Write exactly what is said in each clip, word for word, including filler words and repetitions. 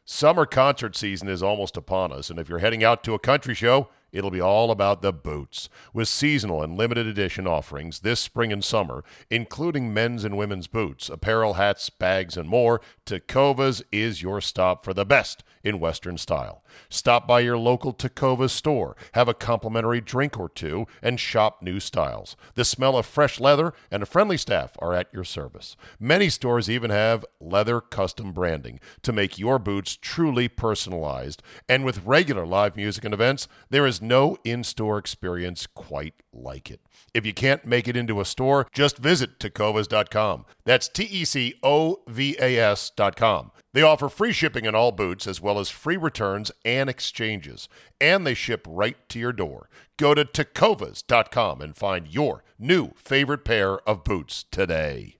Summer concert season is almost upon us, and if you're heading out to a country show, it'll be all about the boots. With seasonal and limited edition offerings this spring and summer, including men's and women's boots, apparel, hats, bags, and more, Tecovas is your stop for the best in Western style. Stop by your local Tecovas store, have a complimentary drink or two, and shop new styles. The smell of fresh leather and a friendly staff are at your service. Many stores even have leather custom branding to make your boots truly personalized. And with regular live music and events, there is no in-store experience quite like it. If you can't make it into a store, just visit Tecovas dot com. That's T E C O V A S dot com. They offer free shipping on all boots as well as free returns and exchanges. And they ship right to your door. Go to Tecovas dot com and find your new favorite pair of boots today.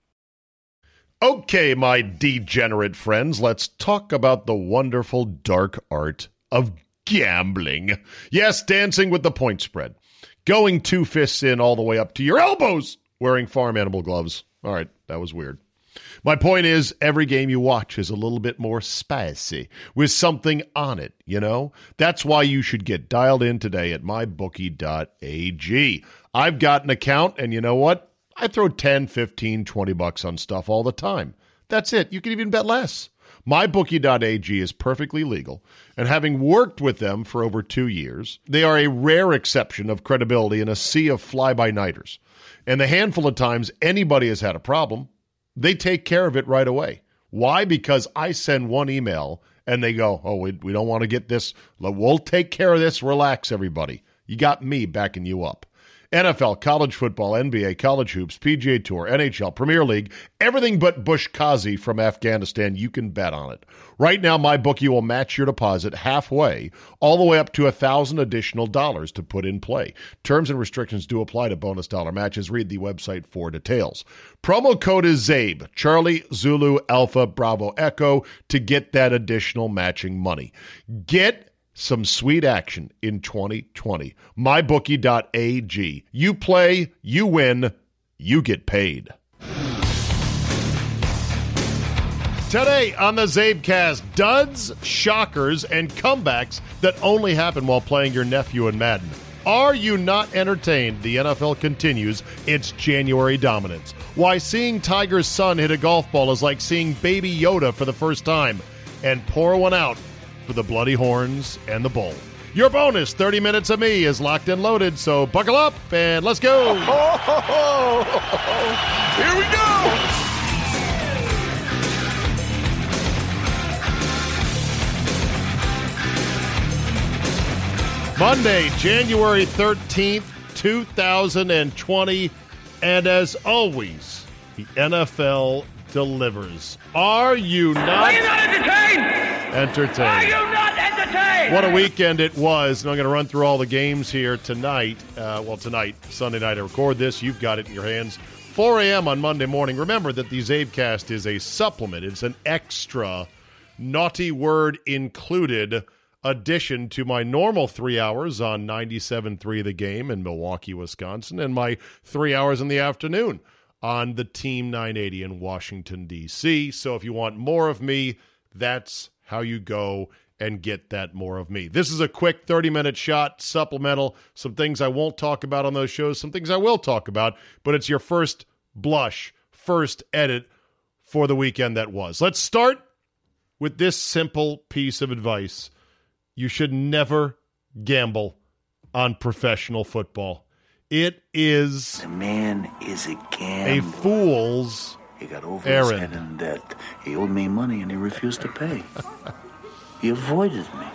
Okay, my degenerate friends, let's talk about the wonderful dark art of gambling. Yes, dancing with the point spread. Going two fists in all the way up to your elbows, wearing farm animal gloves. All right, that was weird. My point is, every game you watch is a little bit more spicy, with something on it, you know? That's why you should get dialed in today at my bookie dot a g. I've got an account, and you know what? I throw ten, fifteen, twenty bucks on stuff all the time. That's it. You can even bet less. my bookie dot a g is perfectly legal, and having worked with them for over two years, they are a rare exception of credibility in a sea of fly-by-nighters. And the handful of times anybody has had a problem, they take care of it right away. Why? Because I send one email, and they go, oh, we, we don't want to get this. We'll take care of this. Relax, everybody. You got me backing you up. N F L, college football, N B A, college hoops, P G A Tour, N H L, Premier League, everything but Bush Kazi from Afghanistan, you can bet on it. Right now, MyBookie will match your deposit halfway, all the way up to one thousand additional dollars to put in play. Terms and restrictions do apply to bonus dollar matches. Read the website for details. Promo code is ZABE, Charlie, Zulu, Alpha, Bravo, Echo, to get that additional matching money. Get some sweet action in twenty twenty. my bookie dot a g. You play, you win, you get paid. Today on the Zabecast, duds, shockers, and comebacks that only happen while playing your nephew in Madden. Are you not entertained? The N F L continues its January dominance. Why seeing Tiger's son hit a golf ball is like seeing Baby Yoda for the first time. And pour one out for the Bloody Horns and the Bull. Your bonus, thirty minutes of me, is locked and loaded, so buckle up and let's go. Here we go. Monday, January thirteenth, two thousand twenty, and as always, the N F L delivers. Are you not, Are you not entertained? Entertained. Are you not entertained? What a weekend it was, and I'm going to run through all the games here tonight. Uh, well, tonight, Sunday night, I record this. You've got it in your hands. four a.m. on Monday morning. Remember that the Zabecast is a supplement. It's an extra, naughty word included, addition to my normal three hours on ninety-seven point three The Game in Milwaukee, Wisconsin, and my three hours in the afternoon on the Team nine eighty in Washington, D C. So if you want more of me, that's how you go and get that more of me. This is a quick thirty-minute shot, supplemental, some things I won't talk about on those shows, some things I will talk about, but it's your first blush, first edit for the weekend that was. Let's start with this simple piece of advice. You should never gamble on professional football. It is The man is a gambler. a fool's He got over errand. his head in debt. He owed me money and he refused to pay. He avoided me.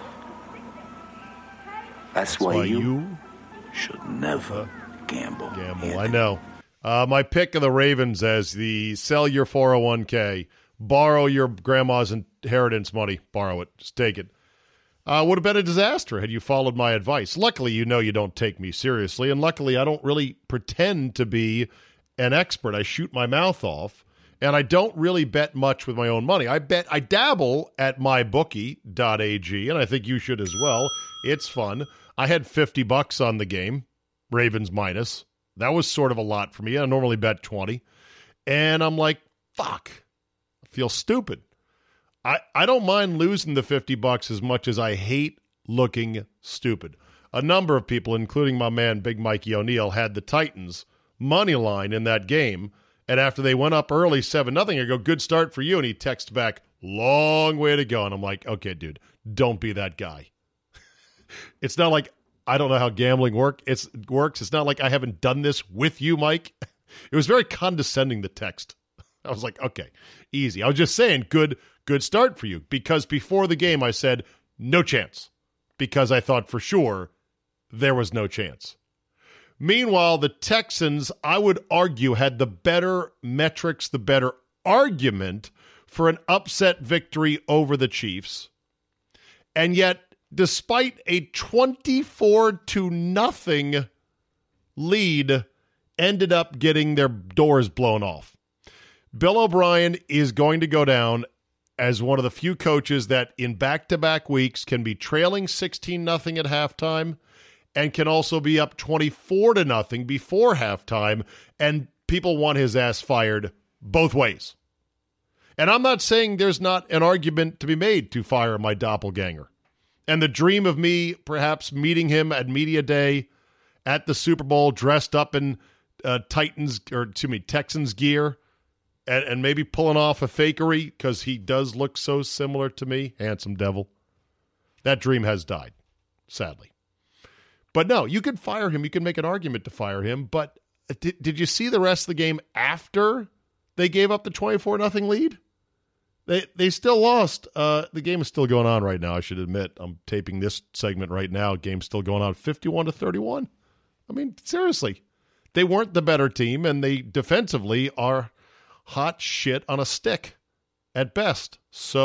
That's, That's why, why you, you should never gamble. gamble. Anthony. I know. Uh, my pick of the Ravens as the sell your four oh one k, borrow your grandma's inheritance money, borrow it, just take it. Uh, would have been a disaster had you followed my advice. Luckily, you know you don't take me seriously, and luckily I don't really pretend to be an expert. I shoot my mouth off, and I don't really bet much with my own money. I bet I dabble at my bookie dot a g, and I think you should as well. It's fun. I had fifty bucks on the game, Ravens minus. That was sort of a lot for me. I normally bet twenty, and I'm like, fuck, I feel stupid. I, I don't mind losing the fifty bucks as much as I hate looking stupid. A number of people, including my man Big Mikey O'Neill, had the Titans money line in that game, and after they went up early seven nothing, I go, good start for you, and he texts back, long way to go, and I'm like, okay, dude, don't be that guy. It's not like I don't know how gambling work. It's works. It's not like I haven't done this with you, Mike. It was very condescending, the text. I was like, okay, easy. I was just saying, good, good start for you, because before the game I said, no chance, because I thought for sure there was no chance. Meanwhile, the Texans, I would argue, had the better metrics, the better argument for an upset victory over the Chiefs. And yet, despite a twenty-four to nothing lead, ended up getting their doors blown off. Bill O'Brien is going to go down as one of the few coaches that in back-to-back weeks can be trailing sixteen nothing at halftime and can also be up twenty-four to nothing before halftime, and people want his ass fired both ways. And I'm not saying there's not an argument to be made to fire my doppelganger. And the dream of me perhaps meeting him at Media Day at the Super Bowl dressed up in uh, Titans, or excuse me, Texans gear, and, and maybe pulling off a fakery because he does look so similar to me, handsome devil. That dream has died, sadly. But no, you could fire him. You can make an argument to fire him. But did, did you see the rest of the game after they gave up the twenty-four nothing lead? They they still lost. Uh, the game is still going on right now, I should admit. I'm taping this segment right now. Game's still going on, fifty-one to thirty-one. I mean, seriously. They weren't the better team, and they defensively are hot shit on a stick at best.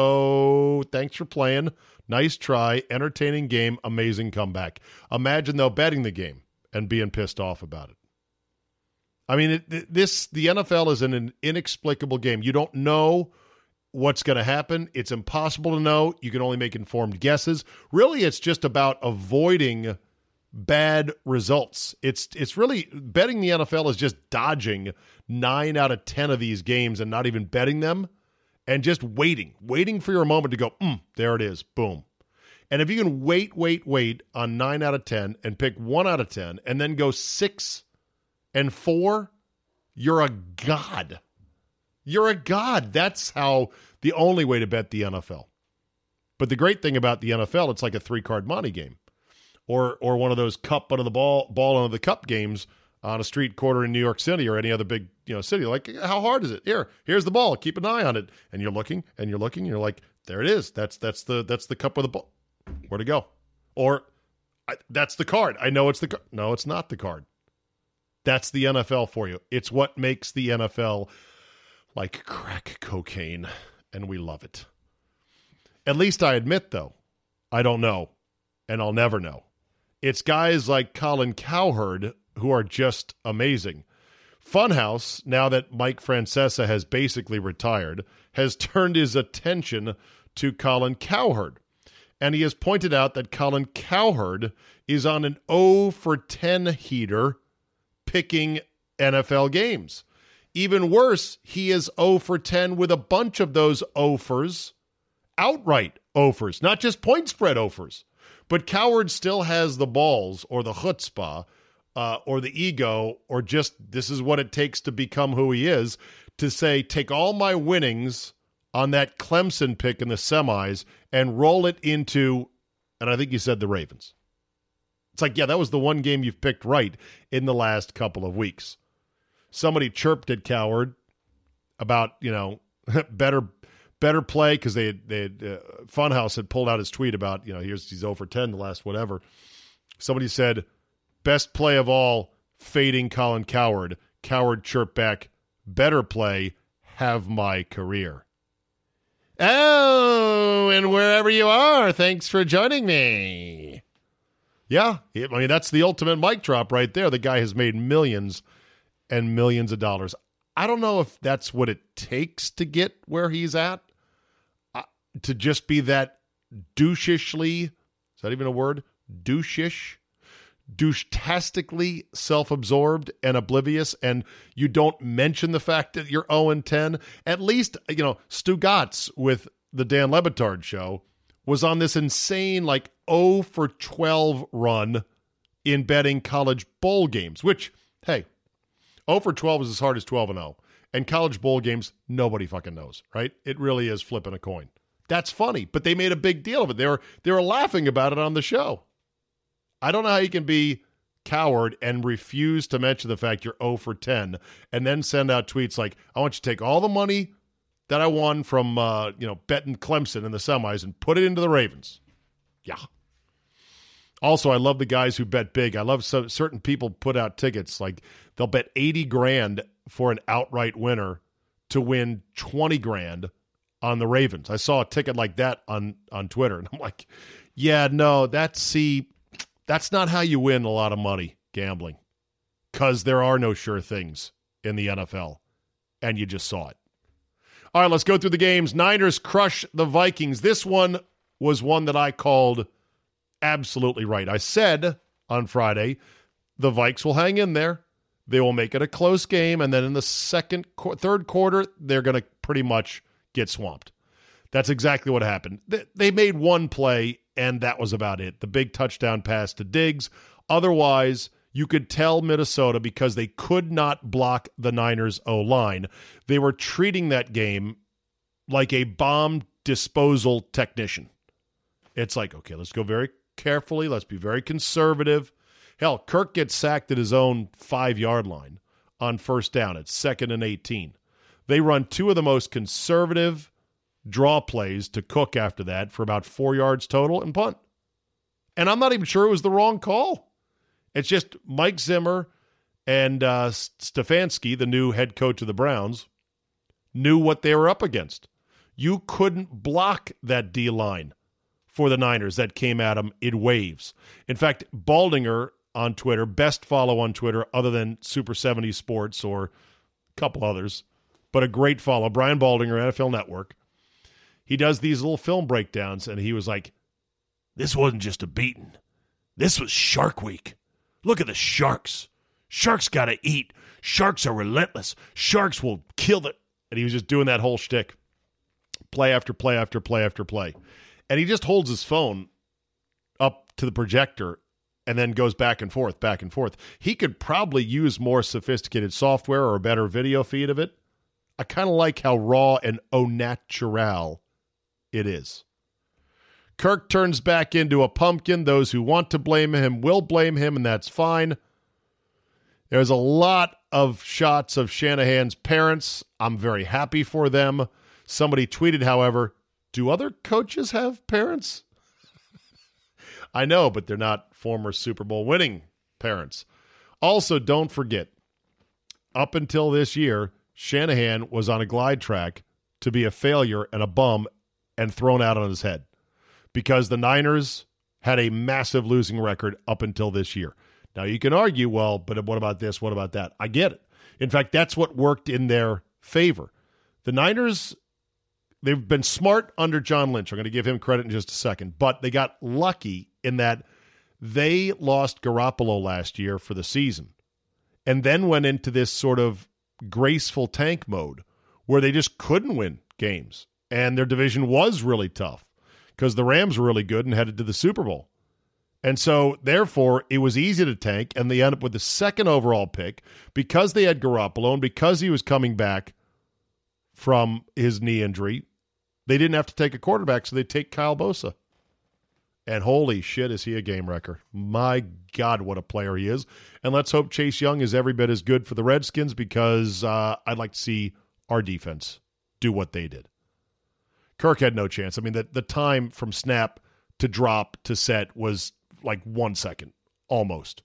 So thanks for playing. Nice try. Entertaining game. Amazing comeback. Imagine, though, betting the game and being pissed off about it. I mean, it, this the N F L is an, an inexplicable game. You don't know what's going to happen. It's impossible to know. You can only make informed guesses. Really, it's just about avoiding bad results. It's it's really betting the N F L is just dodging nine out of ten of these games and not even betting them, and just waiting, waiting for your moment to go, mm, there it is, boom. And if you can wait, wait, wait on nine out of ten and pick one out of ten and then go six and four, you're a god. You're a god. That's how the only way to bet the N F L. But the great thing about the N F L, it's like a three-card monte game, or or one of those cup under the ball, ball under the cup games on a street corner in New York City or any other big you know city. Like, how hard is it? Here, here's the ball. Keep an eye on it. And you're looking and you're looking. And you're like, there it is. That's that's the that's the cup with the ball. Where to go? Or I, that's the card. I know it's the card. No, it's not the card. That's the N F L for you. It's what makes the N F L like crack cocaine, and we love it. At least I admit, though, I don't know, and I'll never know. It's guys like Colin Cowherd who are just amazing. Funhouse, now that Mike Francesa has basically retired, has turned his attention to Colin Cowherd. And he has pointed out that Colin Cowherd is on an oh for ten heater picking N F L games. Even worse, he is oh for ten with a bunch of those offers, outright offers, not just point spread offers. But Cowherd still has the balls or the chutzpah uh, or the ego, or just this is what it takes to become who he is, to say, take all my winnings on that Clemson pick in the semis and roll it into, and I think you said the Ravens. It's like, yeah, that was the one game you've picked right in the last couple of weeks. Somebody chirped at Cowherd about, you know, better better play because they had, they had, uh, Funhouse had pulled out his tweet about, you know, here's he's oh for ten the last whatever. Somebody said, best play of all, fading Colin Cowherd. Cowherd chirped back, better play, have my career. Oh, and wherever you are, thanks for joining me. Yeah, I mean, that's the ultimate mic drop right there. The guy has made millions and millions of dollars. I don't know if that's what it takes to get where he's at, uh, to just be that douchishly, is that even a word? Douchish? Douche-tastically self-absorbed and oblivious, and you don't mention the fact that you're oh and ten. At least, you know, Stu Gatz with the Dan Le Batard show, was on this insane like oh for twelve run in betting college bowl games, which, hey, oh for twelve is as hard as twelve and oh. And college bowl games, nobody fucking knows, right? It really is flipping a coin. That's funny, but they made a big deal of it. They were, they were laughing about it on the show. I don't know how you can be coward and refuse to mention the fact you're oh for ten and then send out tweets like, I want you to take all the money that I won from, uh, you know, betting Clemson in the semis and put it into the Ravens. Yeah. Also, I love the guys who bet big. I love some, certain people put out tickets. Like they'll bet eighty grand for an outright winner to win twenty grand on the Ravens. I saw a ticket like that on, on Twitter. And I'm like, yeah, no, that's, see, that's not how you win a lot of money gambling, because there are no sure things in the N F L, and you just saw it. All right, let's go through the games. Niners crush the Vikings. This one was one that I called absolutely right. I said on Friday, the Vikes will hang in there. They will make it a close game, and then in the second, third quarter, they're going to pretty much get swamped. That's exactly what happened. They made one play, and that was about it. The big touchdown pass to Diggs. Otherwise, you could tell Minnesota, because they could not block the Niners' O-line, they were treating that game like a bomb disposal technician. It's like, okay, let's go very carefully. Let's be very conservative. Hell, Kirk gets sacked at his own five-yard line on first down. It's second and eighteen. They run two of the most conservative draw plays to Cook after that for about four yards total and punt. And I'm not even sure it was the wrong call. It's just Mike Zimmer and uh, Stefanski, the new head coach of the Browns, knew what they were up against. You couldn't block that D-line for the Niners that came at them in waves. In fact, Baldinger on Twitter, best follow on Twitter other than Super seventies Sports or a couple others, but a great follow, Brian Baldinger, N F L Network. He does these little film breakdowns, and he was like, this wasn't just a beating. This was Shark Week. Look at the Sharks. Sharks got to eat. Sharks are relentless. Sharks will kill the... And he was just doing that whole shtick. Play after play after play after play. And he just holds his phone up to the projector and then goes back and forth, back and forth. He could probably use more sophisticated software or a better video feed of it. I kind of like how raw and au naturel it is. Kirk turns back into a pumpkin. Those who want to blame him will blame him, and that's fine. There's a lot of shots of Shanahan's parents. I'm very happy for them. Somebody tweeted, however, do other coaches have parents? I know, but they're not former Super Bowl winning parents. Also, don't forget, up until this year, Shanahan was on a glide track to be a failure and a bum and thrown out on his head because the Niners had a massive losing record up until this year. Now, you can argue, well, but what about this? What about that? I get it. In fact, that's what worked in their favor. The Niners, they've been smart under John Lynch. I'm going to give him credit in just a second. But they got lucky in that they lost Garoppolo last year for the season and then went into this sort of graceful tank mode where they just couldn't win games. And their division was really tough because the Rams were really good and headed to the Super Bowl. And so, therefore, it was easy to tank, and they end up with the second overall pick because they had Garoppolo and because he was coming back from his knee injury. They didn't have to take a quarterback, so they take Kyle Bosa. And holy shit, is he a game wrecker. My God, what a player he is. And let's hope Chase Young is every bit as good for the Redskins because uh, I'd like to see our defense do what they did. Kirk had no chance. I mean, the, the time from snap to drop to set was like one second, almost.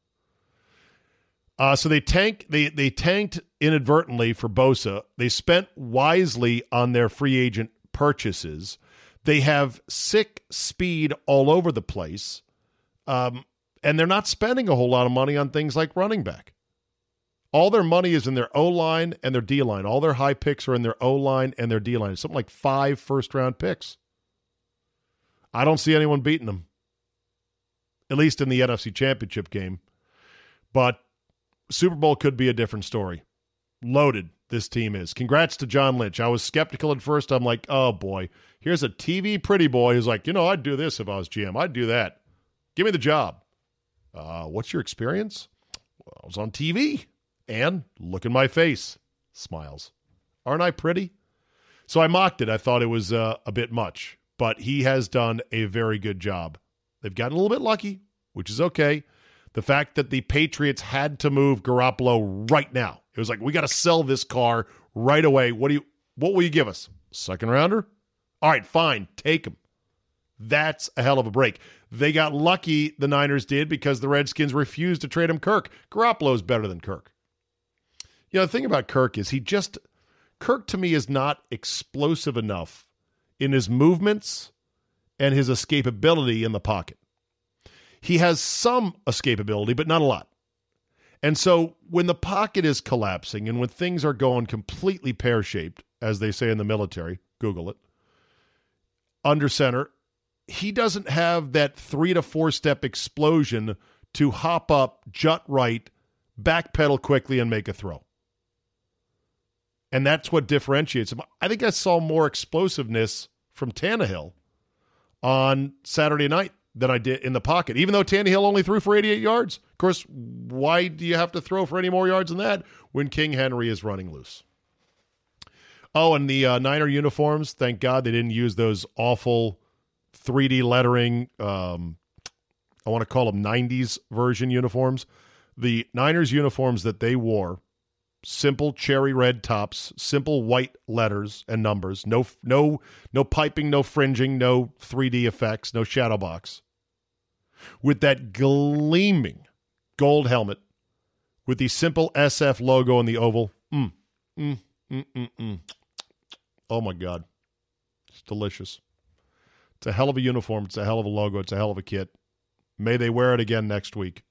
Uh, so they tank. They they tanked inadvertently for Bosa. They spent wisely on their free agent purchases. They have sick speed all over the place, um, and they're not spending a whole lot of money on things like running back. All their money is in their O-line and their D-line. All their high picks are in their O-line and their D-line. It's something like five first-round picks. I don't see anyone beating them, at least in the N F C Championship game. But Super Bowl could be a different story. loaded this team is. Congrats to John Lynch. I was skeptical at first. I'm like, oh, boy, here's a T V pretty boy who's like, you know, I'd do this if I was G M. I'd do that. Give me the job. Uh, what's your experience? Well, I was on T V. And look in my face. Smiles. Aren't I pretty? So I mocked it. I thought it was uh, a bit much. But he has done a very good job. They've gotten a little bit lucky, which is okay. The fact that the Patriots had to move Garoppolo right now. It was like, we got to sell this car right away. What do you? What will you give us? Second rounder? All right, fine. Take him. That's a hell of a break. They got lucky, the Niners did, because the Redskins refused to trade him Kirk. Garoppolo's better than Kirk. You know, the thing about Kirk is he just, Kirk to me is not explosive enough in his movements and his escapability in the pocket. He has some escapability, but not a lot. And so when the pocket is collapsing and when things are going completely pear-shaped, as they say in the military, Google it, under center, he doesn't have that three to four step explosion to hop up, jut right, backpedal quickly, and make a throw. And that's what differentiates him. I think I saw more explosiveness from Tannehill on Saturday night than I did in the pocket, even though Tannehill only threw for eighty-eight yards. Of course, why do you have to throw for any more yards than that when King Henry is running loose? Oh, and the uh, Niner uniforms, thank God they didn't use those awful three D lettering, um, I want to call them nineties version uniforms. The Niners uniforms that they wore, simple cherry red tops, simple white letters and numbers, no no no piping, no fringing, no three D effects, no shadow box. With that gleaming gold helmet, with the simple S F logo in the oval. Mm, mm, mm, mm, mm. Oh, my God. It's delicious. It's a hell of a uniform. It's a hell of a logo. It's a hell of a kit. May they wear it again next week.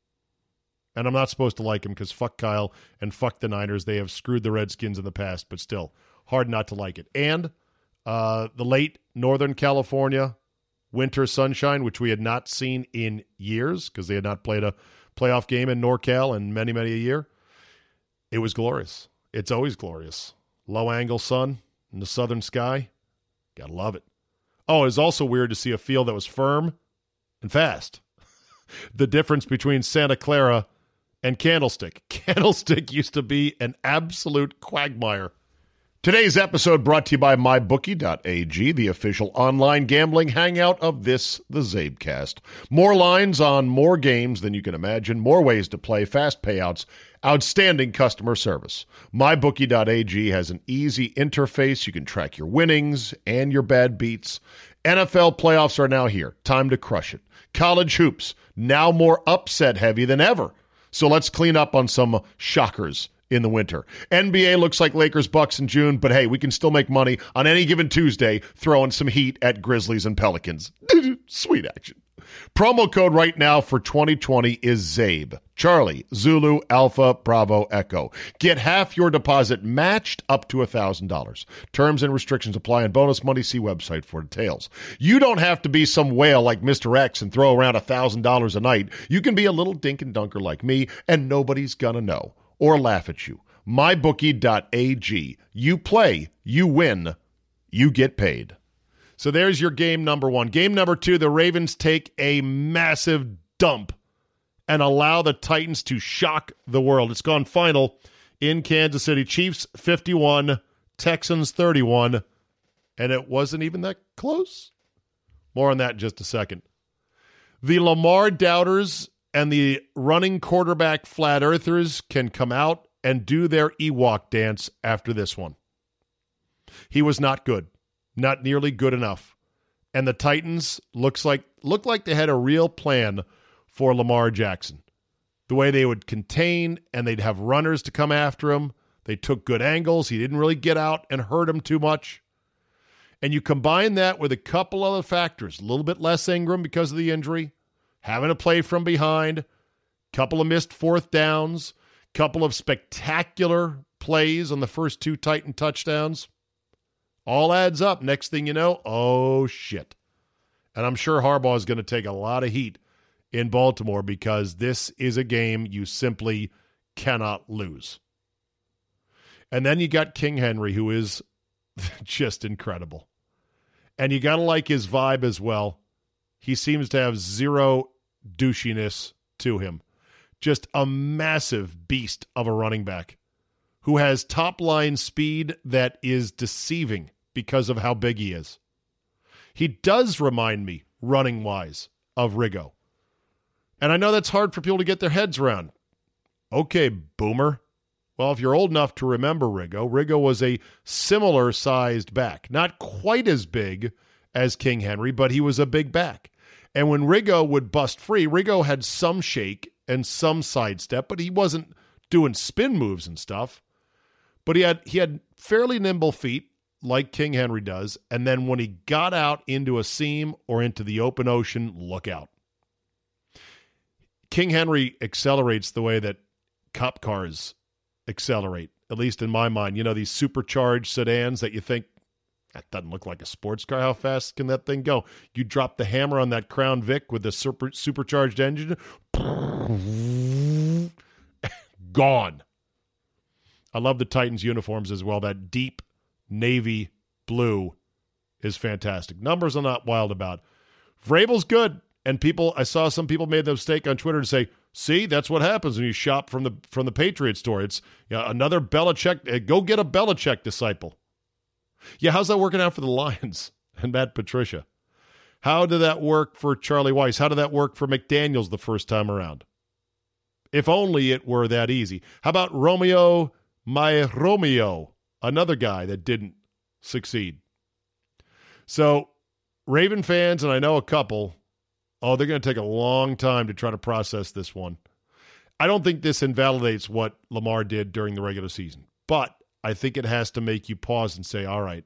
And I'm not supposed to like him because fuck Kyle and fuck the Niners. They have screwed the Redskins in the past, but still, hard not to like it. And uh, the late Northern California winter sunshine, which we had not seen in years because they had not played a playoff game in NorCal in many, many a year. It was glorious. It's always glorious. Low-angle sun in the southern sky. Gotta love it. Oh, it was also weird to see a field that was firm and fast. The difference between Santa Clara and Candlestick. Candlestick used to be an absolute quagmire. Today's episode brought to you by my bookie dot a g, the official online gambling hangout of this, the Zabecast. More lines on more games than you can imagine, more ways to play, fast payouts, outstanding customer service. my bookie dot a g has an easy interface. You can track your winnings and your bad beats. N F L playoffs are now here. Time to crush it. College hoops, now more upset heavy than ever. So let's clean up on some shockers in the winter. N B A looks like Lakers Bucks in June, but hey, we can still make money on any given Tuesday throwing some heat at Grizzlies and Pelicans. Sweet action. Promo code right now for twenty twenty is ZABE. Charlie, Zulu, Alpha, Bravo, Echo. Get half your deposit matched up to one thousand dollars. Terms and restrictions apply, and bonus money, see website for details. You don't have to be some whale like Mister X and throw around one thousand dollars a night. You can be a little dink and dunker like me, and nobody's gonna know or laugh at you. my bookie dot a g. You play, you win, you get paid. So there's your game number one. Game number two, the Ravens take a massive dump and allow the Titans to shock the world. It's gone final in Kansas City. Chiefs fifty-one, Texans thirty-one, and it wasn't even that close. More on that in just a second. The Lamar doubters and the running quarterback flat earthers can come out and do their Ewok dance after this one. He was not good. Not nearly good enough. And the Titans looks like looked like they had a real plan for Lamar Jackson. The way they would contain and they'd have runners to come after him. They took good angles. He didn't really get out and hurt him too much. And you combine that with a couple other factors. A little bit less Ingram because of the injury. Having to play from behind. Couple of missed fourth downs. Couple of spectacular plays on the first two Titan touchdowns. All adds up. Next thing you know, oh, shit. And I'm sure Harbaugh is going to take a lot of heat in Baltimore because this is a game you simply cannot lose. And then you got King Henry, who is just incredible. And you got to like his vibe as well. He seems to have zero douchiness to him. Just a massive beast of a running back who has top-line speed that is deceiving because of how big he is. He does remind me, running-wise, of Riggo. And I know that's hard for people to get their heads around. Okay, boomer. Well, if you're old enough to remember Riggo, Riggo was a similar-sized back. Not quite as big as King Henry, but he was a big back. And when Riggo would bust free, Riggo had some shake and some sidestep, but he wasn't doing spin moves and stuff. But he had he had fairly nimble feet, like King Henry does, and then when he got out into a seam or into the open ocean, look out. King Henry accelerates the way that cop cars accelerate, at least in my mind. You know, these supercharged sedans that you think, that doesn't look like a sports car. How fast can that thing go? You drop the hammer on that Crown Vic with the super, supercharged engine, gone. I love the Titans uniforms as well. That deep navy blue is fantastic. Numbers I'm not wild about. Vrabel's good. And people, I saw some people made the mistake on Twitter to say, see, that's what happens when you shop from the from the Patriot store. It's you know, another Belichick. Uh, go get a Belichick disciple. Yeah, how's that working out for the Lions and Matt Patricia? How did that work for Charlie Weiss? How did that work for McDaniels the first time around? If only it were that easy. How about Romeo, my Romeo, another guy that didn't succeed? So, Raven fans, and I know a couple, oh, they're going to take a long time to try to process this one. I don't think this invalidates what Lamar did during the regular season, but I think it has to make you pause and say, all right,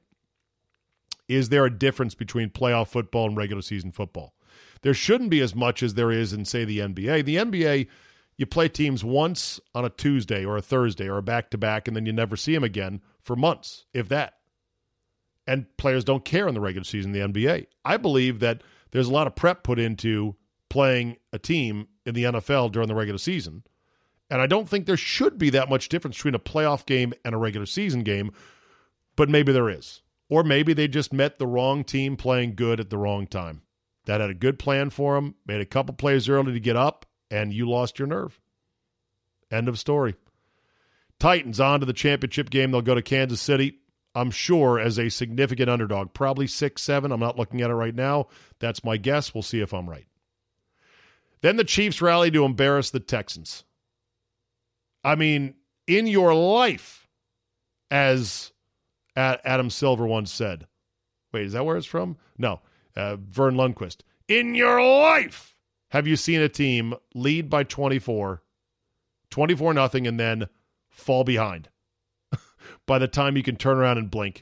is there a difference between playoff football and regular season football? There shouldn't be as much as there is in, say, the N B A. The N B A, you play teams once on a Tuesday or a Thursday or a back-to-back, and then you never see them again for months, if that. And players don't care in the regular season in the N B A. I believe that there's a lot of prep put into playing a team in the N F L during the regular season. And I don't think there should be that much difference between a playoff game and a regular season game, but maybe there is. Or maybe they just met the wrong team playing good at the wrong time. That had a good plan for them, made a couple plays early to get up, and you lost your nerve. End of story. Titans on to the championship game. They'll go to Kansas City, I'm sure, as a significant underdog. Probably six seven. I'm not looking at it right now. That's my guess. We'll see if I'm right. Then the Chiefs rally to embarrass the Texans. I mean, in your life, as Adam Silver once said. Wait, is that where it's from? No, uh, Vern Lundquist. In your life, have you seen a team lead by twenty-four, twenty-four nothing, and then fall behind by the time you can turn around and blink?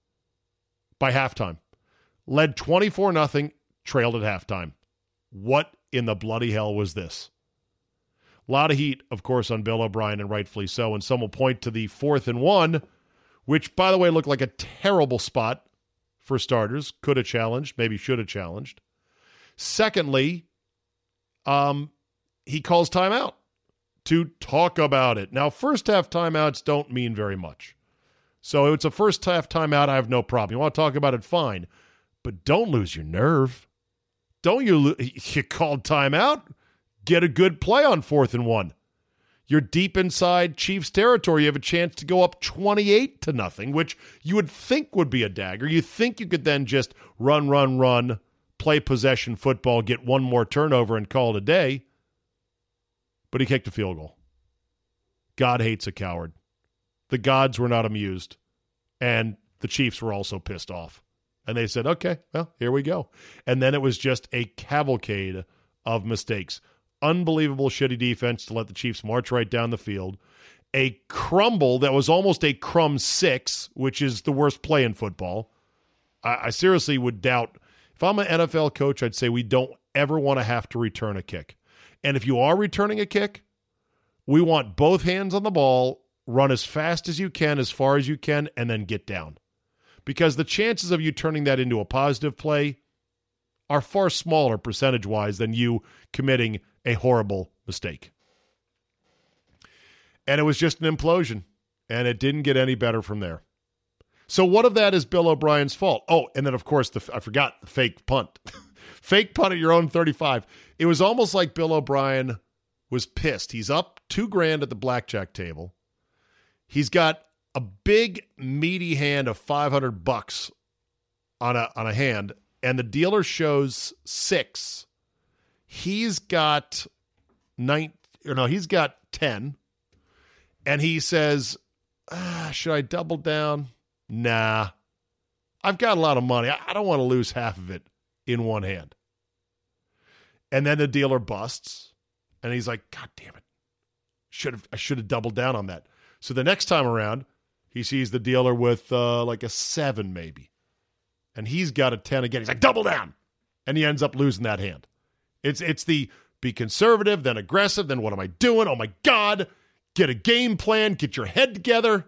By halftime. Led twenty-four nothing, trailed at halftime. What in the bloody hell was this? A lot of heat, of course, on Bill O'Brien, and rightfully so. And some will point to the fourth and one, which, by the way, looked like a terrible spot for starters. Could have challenged, maybe should have challenged. Secondly, um, he calls timeout to talk about it. Now, first half timeouts don't mean very much. So if it's a first half timeout, I have no problem. You want to talk about it, fine. But don't lose your nerve. Don't you, lo- you called timeout? Get a good play on fourth and one. You're deep inside Chiefs territory. You have a chance to go up twenty-eight to nothing, which you would think would be a dagger. You think you could then just run, run, run, play possession football, get one more turnover, and call it a day. But he kicked a field goal. God hates a coward. The gods were not amused, and the Chiefs were also pissed off. And they said, okay, well, here we go. And then it was just a cavalcade of mistakes. Unbelievable shitty defense to let the Chiefs march right down the field. A crumble that was almost a crumb six, which is the worst play in football. I, I seriously would doubt. If I'm an N F L coach, I'd say we don't ever want to have to return a kick. And if you are returning a kick, we want both hands on the ball, run as fast as you can, as far as you can, and then get down. Because the chances of you turning that into a positive play are far smaller percentage-wise than you committing a horrible mistake. And it was just an implosion. And it didn't get any better from there. So what of that is Bill O'Brien's fault? Oh, and then, of course, the I forgot the fake punt. Fake punt at your own thirty-five. It was almost like Bill O'Brien was pissed. He's up two grand at the blackjack table. He's got a big, meaty hand of five hundred bucks on a, on a hand, and the dealer shows six. He's got nine, or no, he's got ten. And he says, ah, should I double down? Nah. I've got a lot of money. I don't want to lose half of it in one hand. And then the dealer busts, and he's like, God damn it. Should have I should have doubled down on that. So the next time around, he sees the dealer with uh, like a seven maybe. And he's got a ten again. He's like, double down. And he ends up losing that hand. It's it's the be conservative, then aggressive, then what am I doing? Oh my God. Get a game plan, get your head together.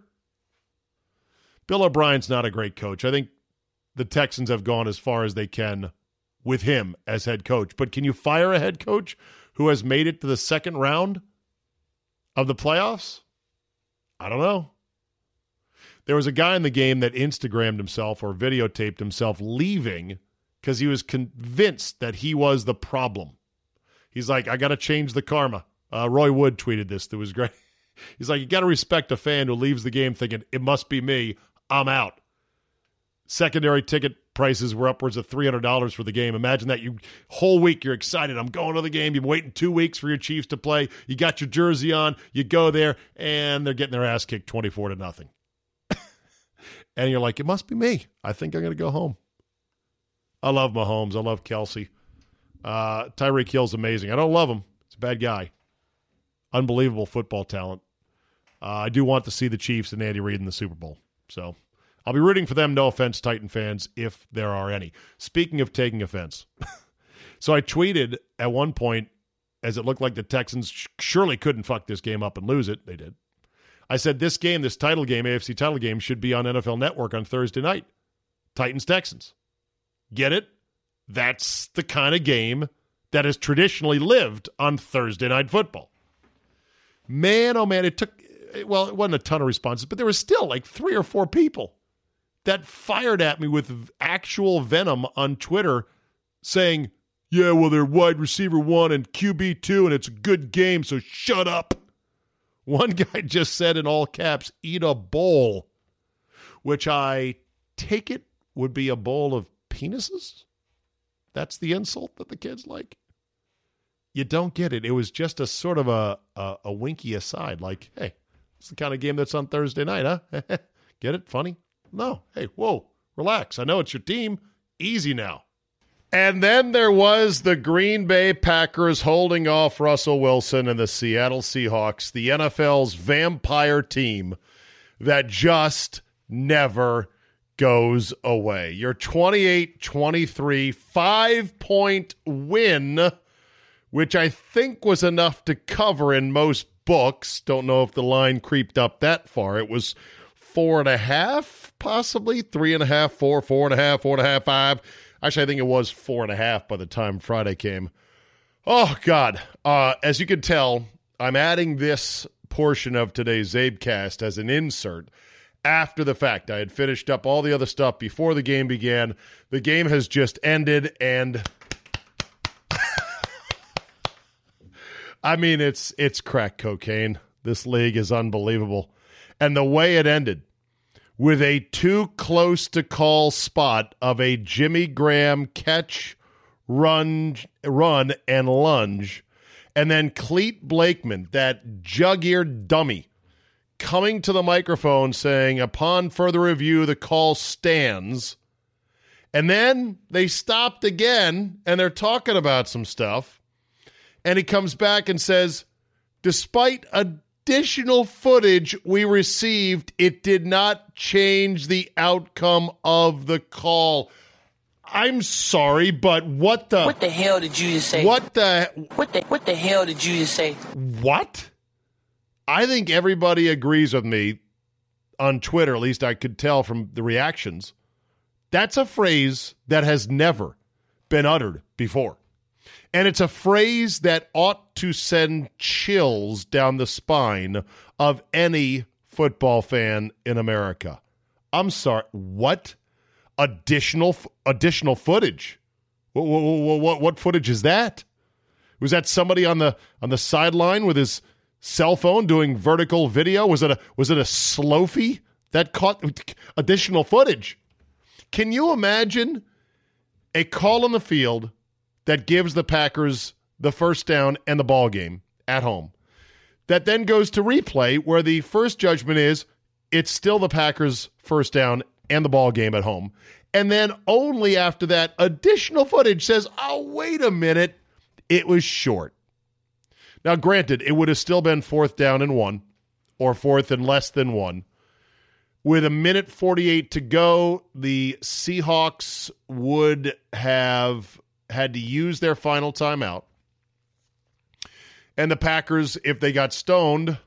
Bill O'Brien's not a great coach. I think the Texans have gone as far as they can with him as head coach. But can you fire a head coach who has made it to the second round of the playoffs? I don't know. There was a guy in the game that Instagrammed himself or videotaped himself leaving because he was convinced that he was the problem. He's like, I got to change the karma. Uh, Roy Wood tweeted this. That was great. He's like, you got to respect a fan who leaves the game thinking, it must be me. I'm out. Secondary ticket prices were upwards of three hundred dollars for the game. Imagine that. You whole week, you're excited. I'm going to the game. You've been waiting two weeks for your Chiefs to play. You got your jersey on. You go there, and they're getting their ass kicked twenty-four to nothing. And you're like, it must be me. I think I'm going to go home. I love Mahomes. I love Kelsey. Uh, Tyreek Hill's amazing. I don't love him. He's a bad guy. Unbelievable football talent. Uh, I do want to see the Chiefs and Andy Reid in the Super Bowl. So I'll be rooting for them, no offense, Titan fans, if there are any. Speaking of taking offense. So I tweeted at one point, as it looked like the Texans sh- surely couldn't fuck this game up and lose it. They did. I said this game, this title game, A F C title game, should be on N F L Network on Thursday night. Titans-Texans. Get it? That's the kind of game that has traditionally lived on Thursday Night Football. Man, oh man, it took, well, it wasn't a ton of responses, but there was still like three or four people that fired at me with actual venom on Twitter saying, yeah, well, they're wide receiver one and Q B two, and it's a good game, so shut up. One guy just said in all caps, eat a bowl, which I take it would be a bowl of penises. That's the insult that the kids like. You don't get it. It was just a sort of a, a, a winky aside, like, hey, it's the kind of game that's on Thursday night, huh? Get it? Funny? No. Hey, whoa, relax. I know it's your team. Easy now. And then there was the Green Bay Packers holding off Russell Wilson and the Seattle Seahawks, the N F L's vampire team that just never goes away. Your twenty-eight twenty-three five-point win, which I think was enough to cover in most books. Don't know if the line creeped up that far. It was four and a half, possibly three and a half, four, four and a half, four and a half, five. Actually, I think it was four and a half by the time Friday came. Oh, God. Uh, as you can tell, I'm adding this portion of today's Zabecast as an insert after the fact. I had finished up all the other stuff before the game began. The game has just ended, and I mean, it's it's crack cocaine. This league is unbelievable. And the way it ended, with a too close to call spot of a Jimmy Graham catch, run, run, and lunge, and then Clete Blakeman, that jug-eared dummy, coming to the microphone saying, upon further review, the call stands. And then they stopped again, and they're talking about some stuff. And he comes back and says, despite additional footage we received, it did not change the outcome of the call. I'm sorry, but what the... What the hell did you just say? What the... What the, what the hell did you just say? What? I think everybody agrees with me on Twitter, at least I could tell from the reactions. That's a phrase that has never been uttered before. And it's a phrase that ought to send chills down the spine of any football fan in America. I'm sorry, what? Additional additional footage? What, what, what, what footage is that? Was that somebody on the on the sideline with his cell phone doing vertical video? Was it a was it a Slofi that caught additional footage? Can you imagine a call on the field that gives the Packers the first down and the ball game at home, that then goes to replay where the first judgment is it's still the Packers' first down and the ball game at home, and then only after that additional footage says, oh, wait a minute, it was short. Now, granted, it would have still been fourth down and one or fourth and less than one. With a minute forty-eight to go, the Seahawks would have had to use their final timeout. And the Packers, if they got stoned,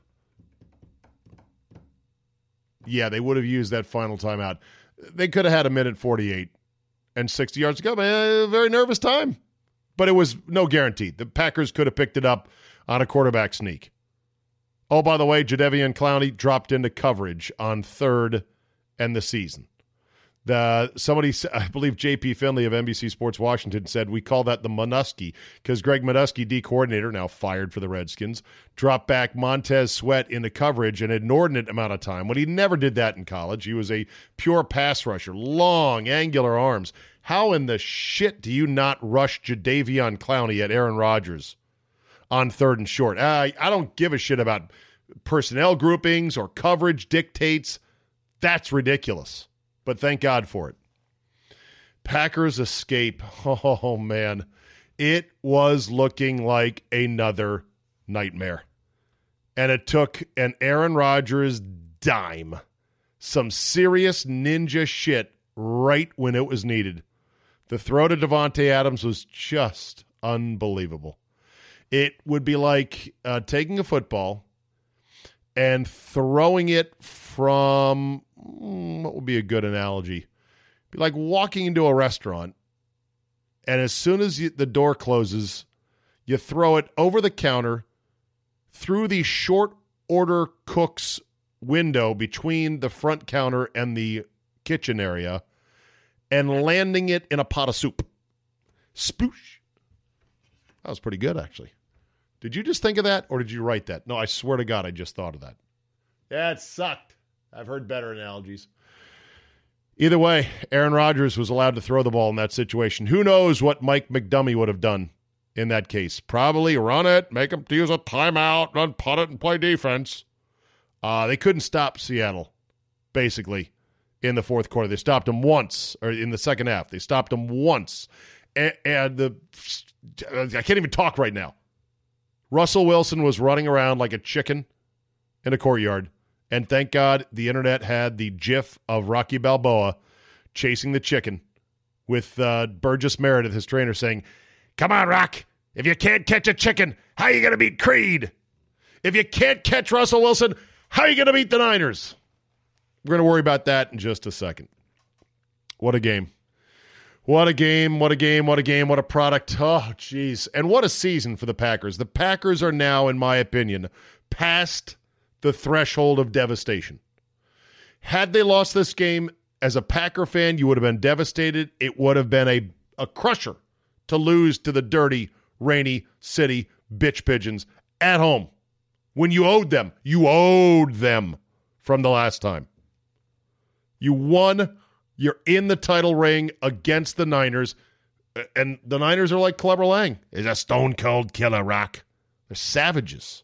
yeah, they would have used that final timeout. They could have had a minute forty-eight and sixty yards to go. Man, a very nervous time. But it was no guarantee. The Packers could have picked it up on a quarterback sneak. Oh, by the way, Jadeveon Clowney dropped into coverage on third and the season. The somebody, I believe J P Finley of N B C Sports Washington said, we call that the Manusky, because Greg Manusky, D coordinator, now fired for the Redskins, dropped back Montez Sweat into coverage an inordinate amount of time when he never did that in college. He was a pure pass rusher, long, angular arms. How in the shit do you not rush Jadeveon Clowney at Aaron Rodgers on third and short? I, I don't give a shit about personnel groupings or coverage dictates. That's ridiculous. But thank God for it. Packers escape. Oh, man. It was looking like another nightmare. And it took an Aaron Rodgers dime. Some serious ninja shit right when it was needed. The throw to Davante Adams was just unbelievable. It would be like uh, taking a football and throwing it from, mm, what would be a good analogy? Be like walking into a restaurant, and as soon as you, the door closes, you throw it over the counter through the short order cook's window between the front counter and the kitchen area, and landing it in a pot of soup. Sploosh. That was pretty good, actually. Did you just think of that, or did you write that? No, I swear to God, I just thought of that. That sucked. I've heard better analogies. Either way, Aaron Rodgers was allowed to throw the ball in that situation. Who knows what Mike McDummy would have done in that case? Probably run it, make him use a timeout, run, punt it, and play defense. Uh, they couldn't stop Seattle, basically, in the fourth quarter. They stopped them once, or in the second half. They stopped them once. And, and the I can't even talk right now. Russell Wilson was running around like a chicken in a courtyard. And thank God the internet had the gif of Rocky Balboa chasing the chicken with uh, Burgess Meredith, his trainer, saying, "Come on, Rock. If you can't catch a chicken, how are you going to beat Creed? If you can't catch Russell Wilson, how are you going to beat the Niners?" We're going to worry about that in just a second. What a game. What a game, what a game, what a game, what a product. Oh, jeez. And what a season for the Packers. The Packers are now, in my opinion, past the threshold of devastation. Had they lost this game, as a Packer fan, you would have been devastated. It would have been a, a crusher to lose to the dirty, rainy city bitch pigeons at home. When you owed them, you owed them from the last time. You won. You're in the title ring against the Niners, and the Niners are like Clubber Lang. He's a stone-cold killer, Rock. They're savages.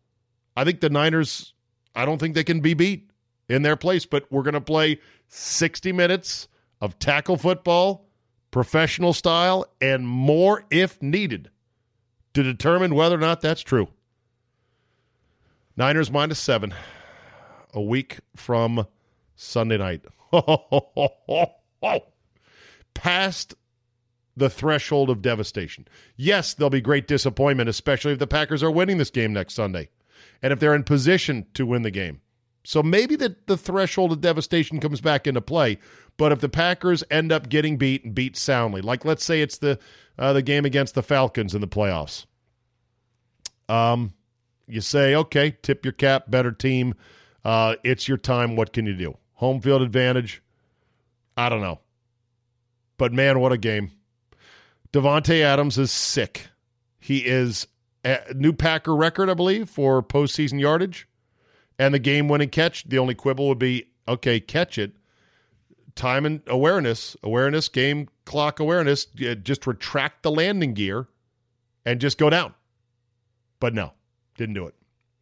I think the Niners, I don't think they can be beat in their place, but we're going to play sixty minutes of tackle football, professional style, and more if needed to determine whether or not that's true. Niners minus seven, a week from Sunday night. Past the threshold of devastation. Yes, there'll be great disappointment, especially if the Packers are winning this game next Sunday and if they're in position to win the game. So maybe the, the threshold of devastation comes back into play, but if the Packers end up getting beat and beat soundly, like let's say it's the uh, the game against the Falcons in the playoffs, um, you say, okay, tip your cap, better team. Uh, it's your time. What can you do? Home field advantage? I don't know. But, man, what a game. Davante Adams is sick. He is a new Packer record, I believe, for postseason yardage. And the game-winning catch, the only quibble would be, okay, catch it. Time and awareness, awareness, game clock awareness, just retract the landing gear and just go down. But no, didn't do it.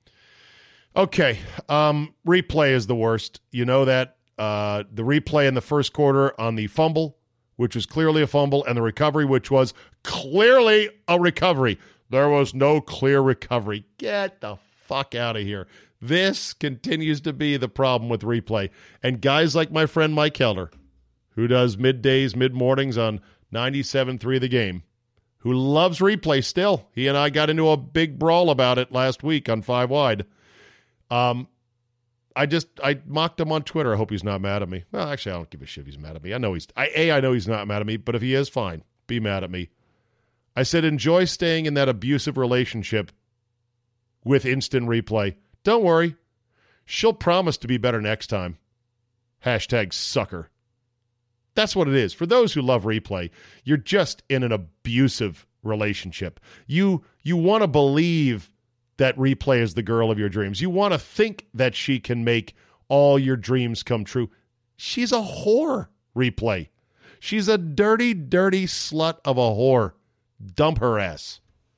Okay, um, replay is the worst. You know that. Uh, the replay in the first quarter on the fumble, which was clearly a fumble, and the recovery, which was clearly a recovery. There was no clear recovery. Get the fuck out of here. This continues to be the problem with replay. And guys like my friend Mike Helder, who does middays, mid-mornings on ninety-seven point three The Game, who loves replay still. He and I got into a big brawl about it last week on Five Wide. Um, I just, I mocked him on Twitter. I hope he's not mad at me. Well, actually, I don't give a shit if he's mad at me. I know he's, I, A, I know he's not mad at me, but if he is, fine. Be mad at me. I said, enjoy staying in that abusive relationship with instant replay. Don't worry. She'll promise to be better next time. Hashtag sucker. That's what it is. For those who love replay, you're just in an abusive relationship. You you want to believe that replay is the girl of your dreams. You want to think that she can make all your dreams come true. She's a whore, replay. She's a dirty, dirty slut of a whore. Dump her ass.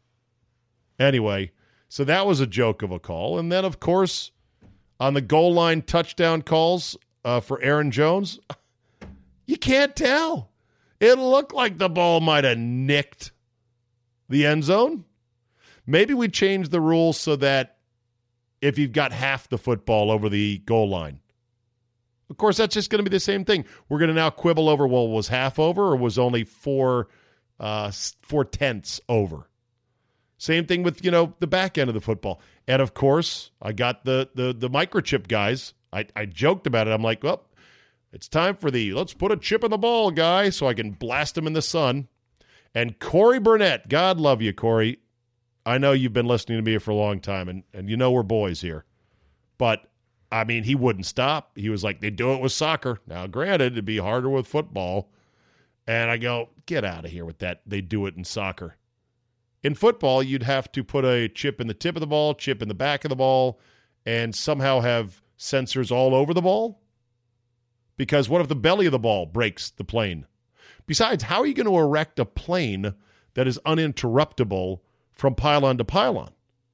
Anyway, so that was a joke of a call. And then, of course, on the goal line touchdown calls uh, for Aaron Jones, you can't tell. It looked like the ball might have nicked the end zone. Maybe we change the rules so that if you've got half the football over the goal line. Of course, that's just going to be the same thing. We're going to now quibble over, well, was half over or was only four, uh, four tenths over? Same thing with, you know, the back end of the football. And, of course, I got the the the microchip guys. I, I joked about it. I'm like, well, it's time for the let's put a chip in the ball guy so I can blast him in the sun. And Corey Burnett, God love you, Corey. I know you've been listening to me for a long time, and, and you know we're boys here. But, I mean, he wouldn't stop. He was like, they do it with soccer. Now, granted, it'd be harder with football. And I go, get out of here with that. They do it in soccer. In football, you'd have to put a chip in the tip of the ball, chip in the back of the ball, and somehow have sensors all over the ball. Because what if the belly of the ball breaks the plane? Besides, how are you going to erect a plane that is uninterruptible from pylon to pylon?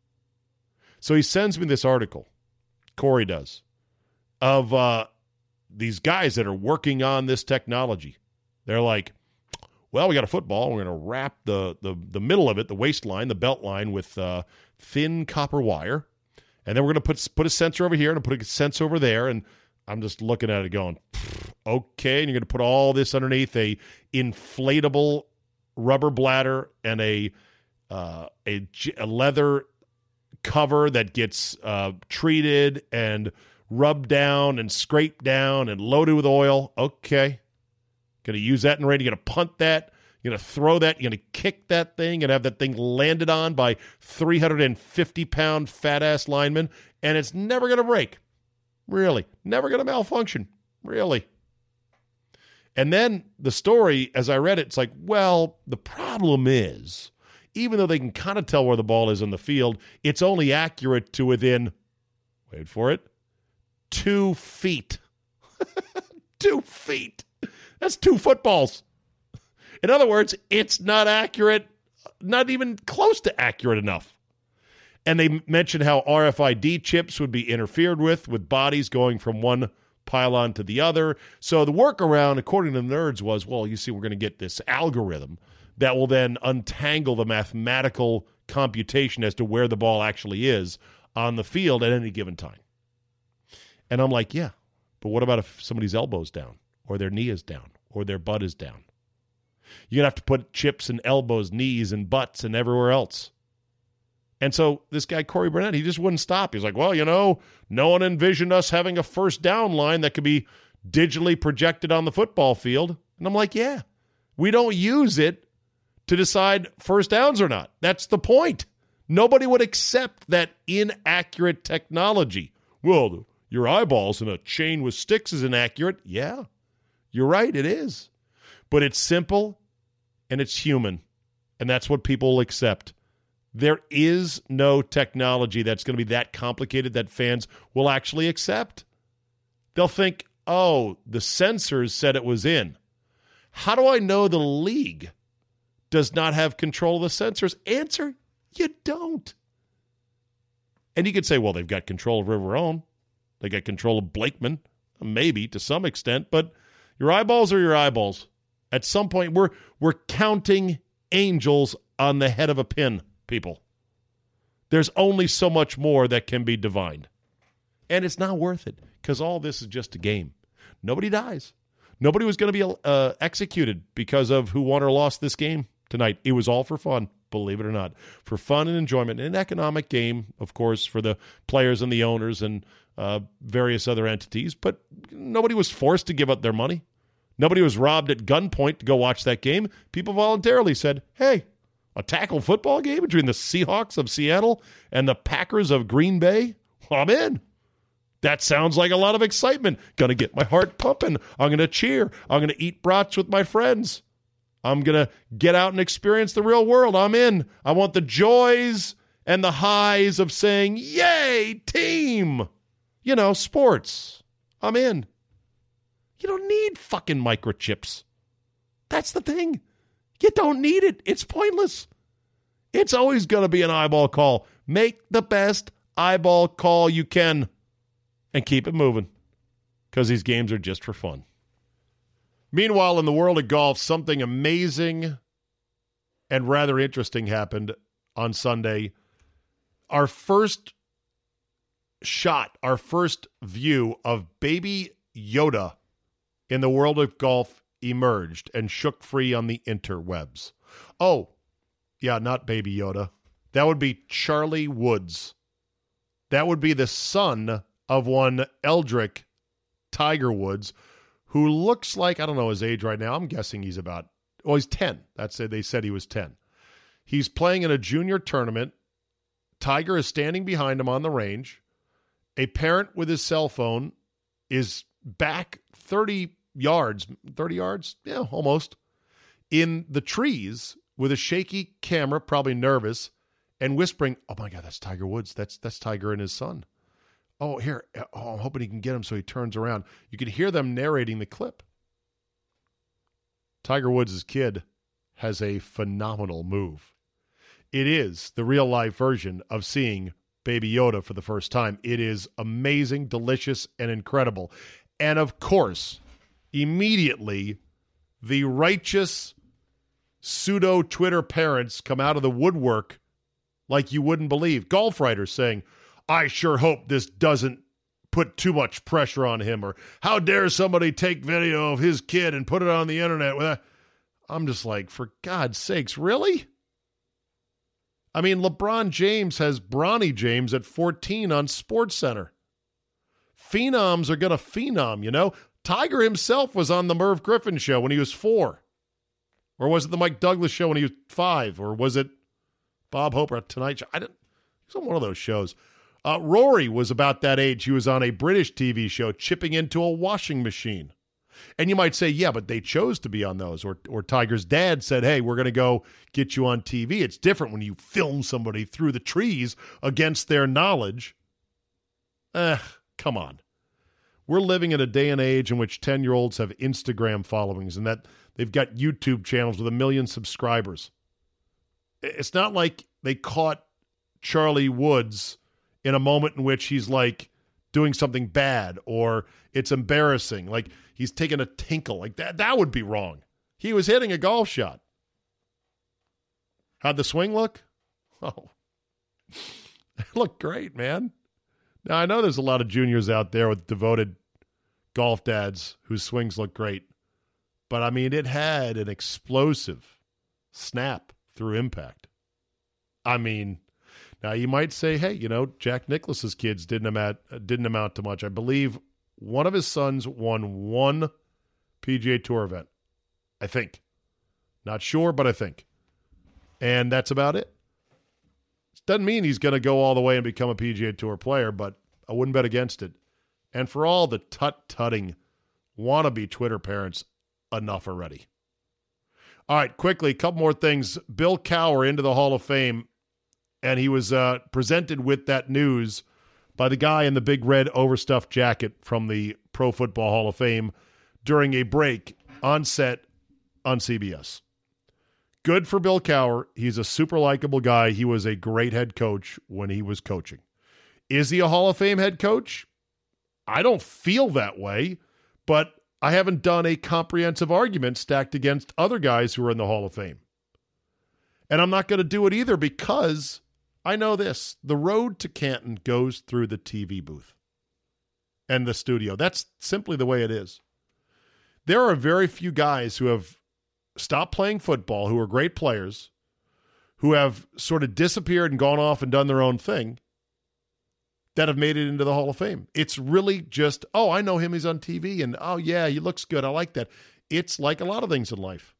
So he sends me this article, Corey does, of uh, these guys that are working on this technology. They're like, well, we got a football. We're going to wrap the, the the middle of it, the waistline, the belt line, with uh, thin copper wire. And then we're going to put put a sensor over here and put a sensor over there. And I'm just looking at it going, okay. And you're going to put all this underneath a inflatable rubber bladder and a uh, a, a leather cover that gets uh, treated and rubbed down and scraped down and loaded with oil. Okay. Going to use that in rain. You're going to punt that. You're going to throw that. You're going to kick that thing and have that thing landed on by three hundred fifty pound fat-ass linemen, and it's never going to break. Really. Never going to malfunction. Really. And then the story, as I read it, it's like, well, the problem is, even though they can kind of tell where the ball is in the field, it's only accurate to within, wait for it, two feet. Two feet. That's two footballs. In other words, it's not accurate, not even close to accurate enough. And they mentioned how R F I D chips would be interfered with, with bodies going from one pylon to the other. So the workaround, according to the nerds, was, well, you see, we're going to get this algorithm that will then untangle the mathematical computation as to where the ball actually is on the field at any given time. And I'm like, yeah, but what about if somebody's elbow's down? Or their knee is down, or their butt is down? You're going to have to put chips in elbows, knees, and butts, and everywhere else. And so this guy, Corey Burnett, he just wouldn't stop. He's like, well, you know, no one envisioned us having a first down line that could be digitally projected on the football field. And I'm like, yeah, we don't use it to decide first downs or not. That's the point. Nobody would accept that inaccurate technology. Well, your eyeballs in a chain with sticks is inaccurate. Yeah, you're right, it is. But it's simple and it's human, and that's what people will accept. There is no technology that's going to be that complicated that fans will actually accept. They'll think, oh, the censors said it was in. How do I know the league does not have control of the censors? Answer, you don't. And you could say, well, they've got control of Riverone. They got control of Blakeman, maybe to some extent, but your eyeballs are your eyeballs. At some point, we're we're counting angels on the head of a pin, people. There's only so much more that can be divined. And it's not worth it, because all this is just a game. Nobody dies. Nobody was going to be uh, executed because of who won or lost this game tonight. It was all for fun, believe it or not. For fun and enjoyment. An economic game, of course, for the players and the owners and uh, various other entities. But nobody was forced to give up their money. Nobody was robbed at gunpoint to go watch that game. People voluntarily said, hey, a tackle football game between the Seahawks of Seattle and the Packers of Green Bay? I'm in. That sounds like a lot of excitement. Going to get my heart pumping. I'm going to cheer. I'm going to eat brats with my friends. I'm going to get out and experience the real world. I'm in. I want the joys and the highs of saying, yay, team. You know, sports. I'm in. You don't need fucking microchips. That's the thing. You don't need it. It's pointless. It's always going to be an eyeball call. Make the best eyeball call you can. And keep it moving, because these games are just for fun. Meanwhile, in the world of golf, something amazing and rather interesting happened on Sunday. Our first shot, our first view of Baby Yoda in the world of golf emerged and shook free on the interwebs. Oh, yeah, not Baby Yoda. That would be Charlie Woods. That would be the son of one Eldrick Tiger Woods, who looks like, I don't know his age right now. I'm guessing he's about, well, he's ten. That's it. They said he was ten. He's playing in a junior tournament. Tiger is standing behind him on the range. A parent with his cell phone is back thirty yards, thirty yards? Yeah, almost. In the trees with a shaky camera, probably nervous, and whispering, oh my God, that's Tiger Woods. That's, that's Tiger and his son. Oh, here. Oh, I'm hoping he can get him so he turns around. You can hear them narrating the clip. Tiger Woods' kid has a phenomenal move. It is the real-life version of seeing Baby Yoda for the first time. It is amazing, delicious, and incredible. And, of course, immediately, the righteous pseudo-Twitter parents come out of the woodwork like you wouldn't believe. Golf writers saying, I sure hope this doesn't put too much pressure on him, or how dare somebody take video of his kid and put it on the internet. With I'm just like, for God's sakes, really? I mean, LeBron James has Bronny James at fourteen on SportsCenter. Phenoms are going to phenom, you know? Tiger himself was on the Merv Griffin show when he was four. Or was it the Mike Douglas show when he was five? Or was it Bob Hope or Tonight Show? I didn't. He was on one of those shows. Uh, Rory was about that age. He was on a British T V show chipping into a washing machine. And you might say, yeah, but they chose to be on those. Or or Tiger's dad said, hey, we're going to go get you on T V. It's different when you film somebody through the trees against their knowledge. Eh, come on. We're living in a day and age in which ten-year-olds have Instagram followings and that they've got YouTube channels with a million subscribers. It's not like they caught Charlie Woods in a moment in which he's like doing something bad or it's embarrassing. Like he's taking a tinkle. Like that, that would be wrong. He was hitting a golf shot. How'd the swing look? Oh, it looked great, man. Now, I know there's a lot of juniors out there with devoted golf dads whose swings look great. But, I mean, it had an explosive snap through impact. I mean, now you might say, hey, you know, Jack Nicklaus's kids didn't amount, didn't amount to much. I believe one of his sons won one P G A Tour event. I think. Not sure, but I think. And that's about it. Doesn't mean he's going to go all the way and become a P G A Tour player, but I wouldn't bet against it. And for all the tut-tutting wannabe Twitter parents, enough already. All right, quickly, a couple more things. Bill Cowher into the Hall of Fame, and he was uh, presented with that news by the guy in the big red overstuffed jacket from the Pro Football Hall of Fame during a break on set on C B S. Good for Bill Cowher. He's a super likable guy. He was a great head coach when he was coaching. Is he a Hall of Fame head coach? I don't feel that way, but I haven't done a comprehensive argument stacked against other guys who are in the Hall of Fame. And I'm not going to do it either because I know this. The road to Canton goes through the T V booth and the studio. That's simply the way it is. There are very few guys who have stopped playing football, who are great players, who have sort of disappeared and gone off and done their own thing, that have made it into the Hall of Fame. It's really just, oh, I know him, he's on T V, and oh, yeah, he looks good, I like that. It's like a lot of things in life.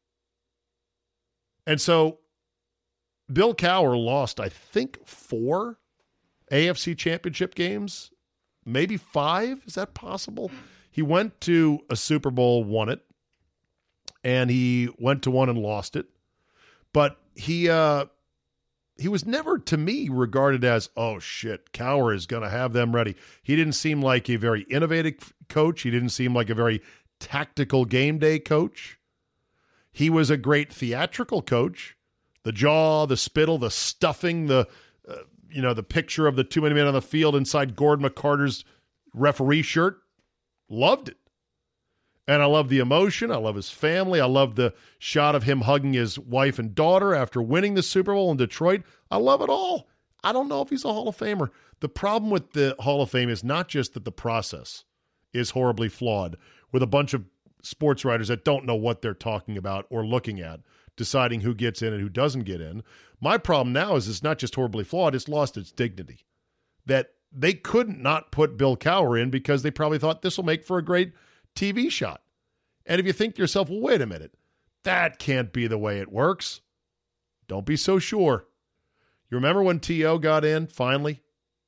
And so Bill Cowher lost, I think, four A F C championship games, maybe five. Is that possible? He went to a Super Bowl, won it, and he went to one and lost it. But he uh, he was never, to me, regarded as, oh, shit, Cowher is going to have them ready. He didn't seem like a very innovative coach. He didn't seem like a very tactical game day coach. He was a great theatrical coach. The jaw, the spittle, the stuffing, the uh, you know, the picture of the too many men on the field inside Gordon McCarter's referee shirt. Loved it. And I love the emotion. I love his family. I love the shot of him hugging his wife and daughter after winning the Super Bowl in Detroit. I love it all. I don't know if he's a Hall of Famer. The problem with the Hall of Fame is not just that the process is horribly flawed, with a bunch of sports writers that don't know what they're talking about or looking at, deciding who gets in and who doesn't get in. My problem now is it's not just horribly flawed, it's lost its dignity. That they couldn't not put Bill Cowher in because they probably thought this will make for a great T V shot. And if you think to yourself, well, wait a minute, that can't be the way it works, don't be so sure. You remember when T O got in, finally?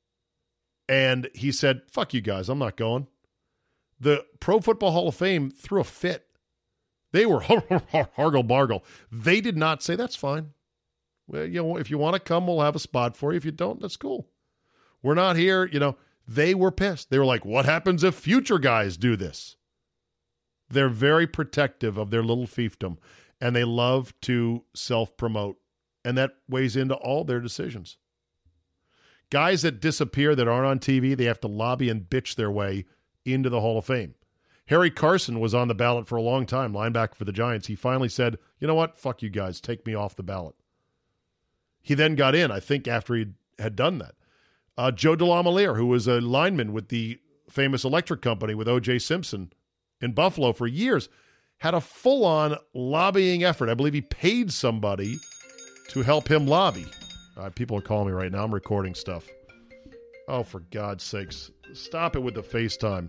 And he said, fuck you guys, I'm not going. The Pro Football Hall of Fame threw a fit. They were hargle-bargle. They did not say, that's fine. Well, you know, if you want to come, we'll have a spot for you. If you don't, that's cool. We're not here, you know. They were pissed. They were like, what happens if future guys do this? They're very protective of their little fiefdom, and they love to self-promote, and that weighs into all their decisions. Guys that disappear that aren't on T V, they have to lobby and bitch their way into the Hall of Fame. Harry Carson was on the ballot for a long time, linebacker for the Giants. He finally said, you know what, fuck you guys, take me off the ballot. He then got in, I think, after he had done that. Uh, Joe DeLamielleure, who was a lineman with the famous electric company with O J Simpson in Buffalo for years, had a full-on lobbying effort. I believe he paid somebody to help him lobby. Uh, people are calling me right now. I'm recording stuff. Oh, for God's sakes. Stop it with the FaceTime.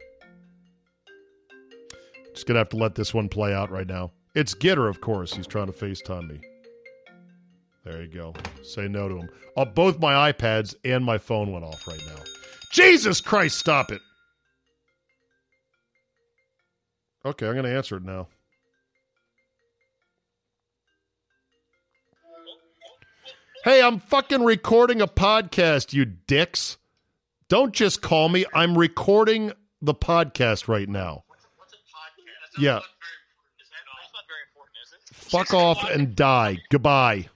Just going to have to let this one play out right now. It's Gitter, of course. He's trying to FaceTime me. There you go. Say no to him. Oh, both my iPads and my phone went off right now. Jesus Christ, stop it. Okay, I'm going to answer it now. Hey, I'm fucking recording a podcast, you dicks. Don't just call me. I'm recording the podcast right now. What's a podcast? Yeah. That's not very important, is it? Fuck off and die. Goodbye.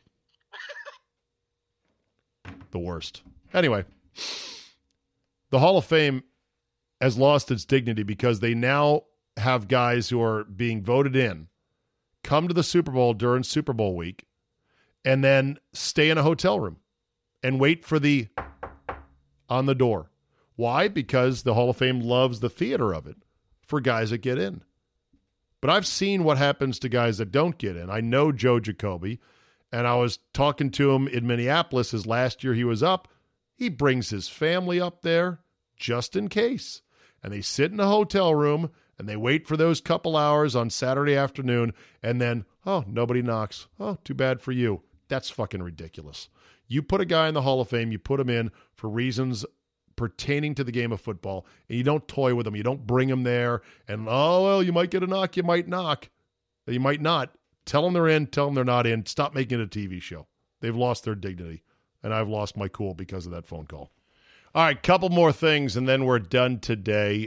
The worst. Anyway, the Hall of Fame has lost its dignity because they now have guys who are being voted in come to the Super Bowl during Super Bowl week and then stay in a hotel room and wait for the on the door. Why? Because the Hall of Fame loves the theater of it for guys that get in. But I've seen what happens to guys that don't get in. I know Joe Jacoby, and I was talking to him in Minneapolis as last year he was up. He brings his family up there just in case. And they sit in a hotel room, and they wait for those couple hours on Saturday afternoon, and then, oh, nobody knocks. Oh, too bad for you. That's fucking ridiculous. You put a guy in the Hall of Fame, you put him in for reasons pertaining to the game of football, and you don't toy with them. You don't bring them there, and, oh, well, you might get a knock, you might knock. You might not. Tell them they're in, tell them they're not in. Stop making it a T V show. They've lost their dignity, and I've lost my cool because of that phone call. All right, couple more things, and then we're done today.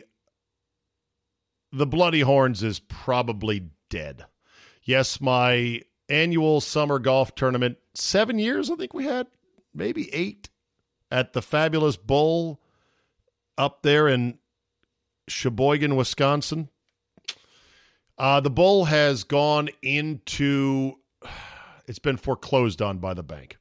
The Bloody Horns is probably dead. Yes, my annual summer golf tournament, seven years I think we had, maybe eight, at the Fabulous Bowl up there in Sheboygan, Wisconsin. Uh, the bowl has gone into, it's been foreclosed on by the bank.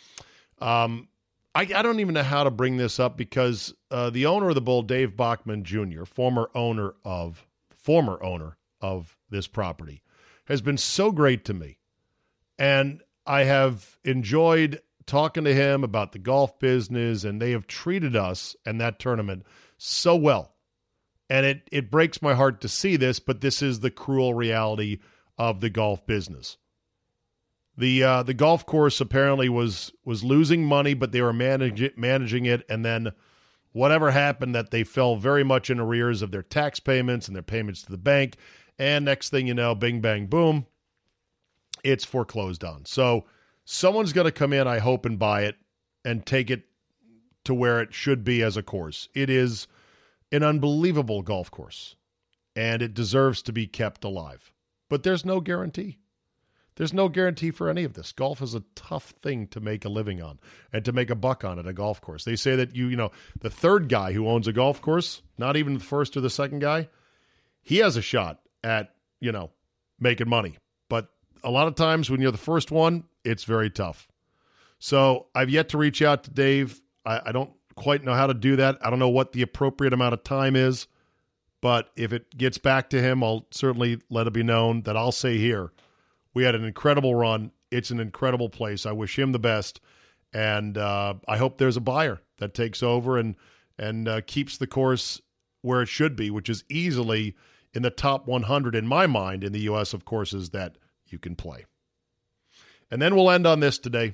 Um, I, I don't even know how to bring this up because uh, the owner of the bowl, Dave Bachman Junior, former owner of, former owner of this property, has been so great to me. And I have enjoyed talking to him about the golf business, and they have treated us and that tournament so well. And it, it breaks my heart to see this, but this is the cruel reality of the golf business. The uh, the golf course apparently was was losing money, but they were manage, managing it, and then whatever happened that they fell very much in arrears of their tax payments and their payments to the bank, and next thing you know, bing, bang, boom, it's foreclosed on. So someone's going to come in, I hope, and buy it and take it to where it should be as a course. It is an unbelievable golf course, and it deserves to be kept alive. But there's no guarantee. There's no guarantee for any of this. Golf is a tough thing to make a living on and to make a buck on at a golf course. They say that, you you know, the third guy who owns a golf course, not even the first or the second guy, he has a shot at, you know, making money. But a lot of times when you're the first one, it's very tough. So I've yet to reach out to Dave. I, I don't quite know how to do that. I don't know what the appropriate amount of time is, but if it gets back to him, I'll certainly let it be known that I'll say here, we had an incredible run. It's an incredible place. I wish him the best, and uh, I hope there's a buyer that takes over and and uh, keeps the course where it should be, which is easily in the top one hundred in my mind in the U S of courses that you can play. And then we'll end on this today.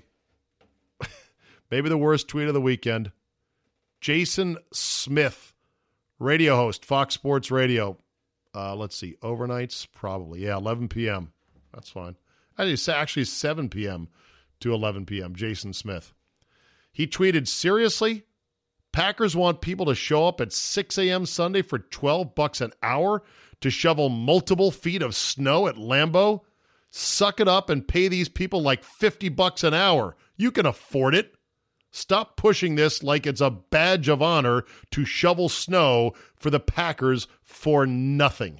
Maybe the worst tweet of the weekend. Jason Smith, radio host, Fox Sports Radio. Uh, let's see, overnights? Probably. Yeah, eleven p.m. That's fine. It's actually seven p.m. to eleven p.m., Jason Smith. He tweeted, seriously? Packers want people to show up at six a.m. Sunday for twelve bucks an hour to shovel multiple feet of snow at Lambeau? Suck it up and pay these people like fifty bucks an hour. You can afford it. Stop pushing this like it's a badge of honor to shovel snow for the Packers for nothing.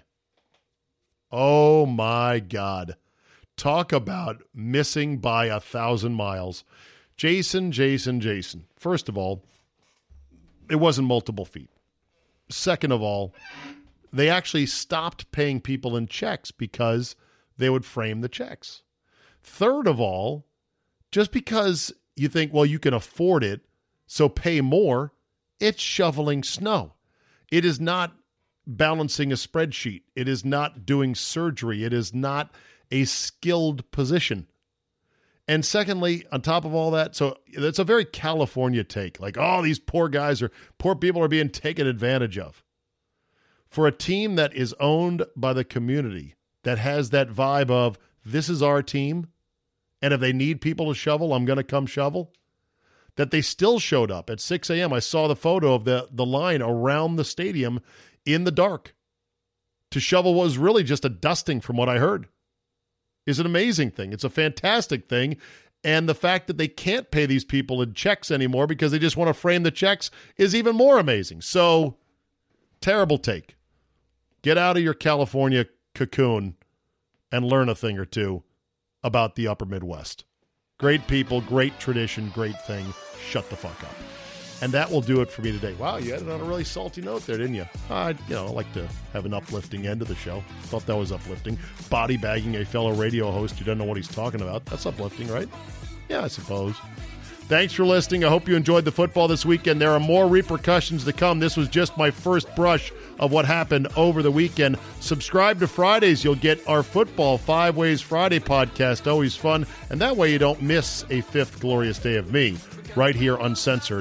Oh, my God. Talk about missing by a thousand miles. Jason, Jason, Jason. First of all, it wasn't multiple feet. Second of all, they actually stopped paying people in checks because they would frame the checks. Third of all, just because you think, well, you can afford it, so pay more, it's shoveling snow. It is not balancing a spreadsheet. It is not doing surgery. It is not a skilled position. And secondly, on top of all that, so it's a very California take. Like, oh, these poor guys are, poor people are being taken advantage of. For a team that is owned by the community, that has that vibe of, this is our team, and if they need people to shovel, I'm going to come shovel, that they still showed up at six a.m. I saw the photo of the, the line around the stadium in the dark to shovel what was really just a dusting from what I heard. Is an amazing thing. It's a fantastic thing. And the fact that they can't pay these people in checks anymore because they just want to frame the checks is even more amazing. So, terrible take. Get out of your California cocoon and learn a thing or two about the upper Midwest. Great people, great tradition, great thing. Shut the fuck up. And that will do it for me today. Wow, you ended on a really salty note there, didn't you? I, you know, I like to have an uplifting end to the show. Thought that was uplifting. Body bagging a fellow radio host who doesn't know what he's talking about. That's uplifting, right? Yeah, I suppose. Thanks for listening. I hope you enjoyed the football this weekend. There are more repercussions to come. This was just my first brush of what happened over the weekend. Subscribe to Fridays. You'll get our Football Five Ways Friday podcast. Always fun. And that way you don't miss a fifth glorious day of me right here uncensored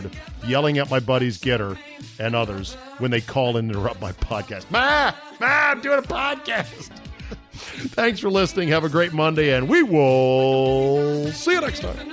yelling at my buddies Getter and others when they call in and interrupt my podcast. Ma, Ma, I'm doing a podcast. Thanks for listening. Have a great Monday, and we will see you next time.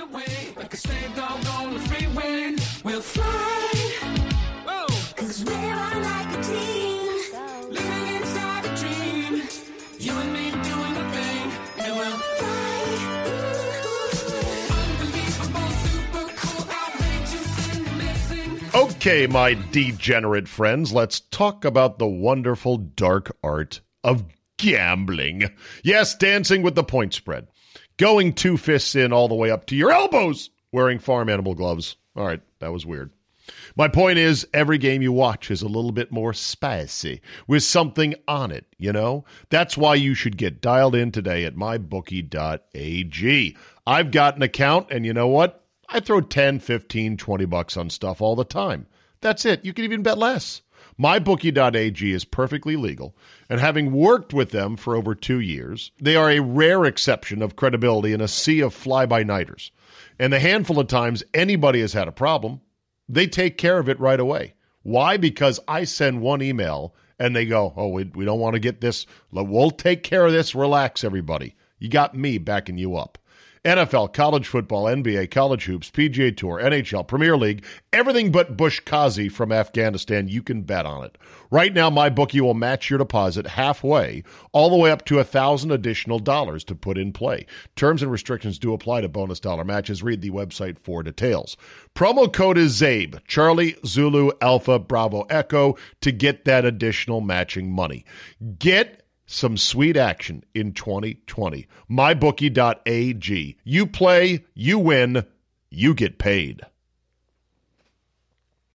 Okay, my degenerate friends, let's talk about the wonderful dark art of gambling. Yes, dancing with the point spread. Going two fists in all the way up to your elbows, wearing farm animal gloves. All right, that was weird. My point is, every game you watch is a little bit more spicy, with something on it, you know? That's why you should get dialed in today at my bookie dot a g. I've got an account, and you know what? I throw ten, fifteen, twenty bucks on stuff all the time. That's it. You can even bet less. my bookie dot a g is perfectly legal, and having worked with them for over two years, they are a rare exception of credibility in a sea of fly-by-nighters. And the handful of times anybody has had a problem, they take care of it right away. Why? Because I send one email, and they go, oh, we, we don't want to get this. We'll take care of this. Relax, everybody. You got me backing you up. N F L, college football, N B A, college hoops, P G A Tour, N H L, Premier League, everything but Bush Kazi from Afghanistan, you can bet on it. Right now, MyBookie will match your deposit halfway, all the way up to one thousand dollars additional dollars to put in play. Terms and restrictions do apply to bonus dollar matches. Read the website for details. Promo code is ZABE, Charlie, Zulu, Alpha, Bravo, Echo, to get that additional matching money. Get some sweet action in twenty twenty. my bookie dot a g. You play, you win, you get paid.